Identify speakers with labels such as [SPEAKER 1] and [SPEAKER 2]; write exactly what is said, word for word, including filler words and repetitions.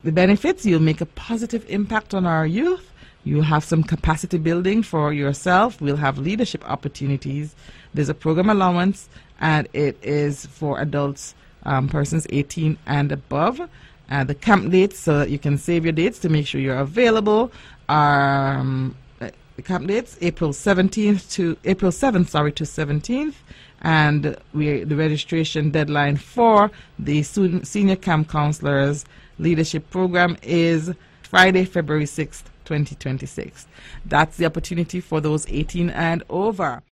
[SPEAKER 1] The benefits: you'll make a positive impact on our youth. You'll have some capacity building for yourself. We'll have leadership opportunities. There's a program allowance, and it is for adults, um, persons eighteen and above. Uh, the camp dates, so that you can save your dates to make sure you're available, are um, the camp dates April seventeenth to April seventh, sorry, to seventeenth, and we the registration deadline for the student, senior camp counselors leadership program is Friday, February sixth, twenty twenty-six. That's the opportunity for those eighteen and over.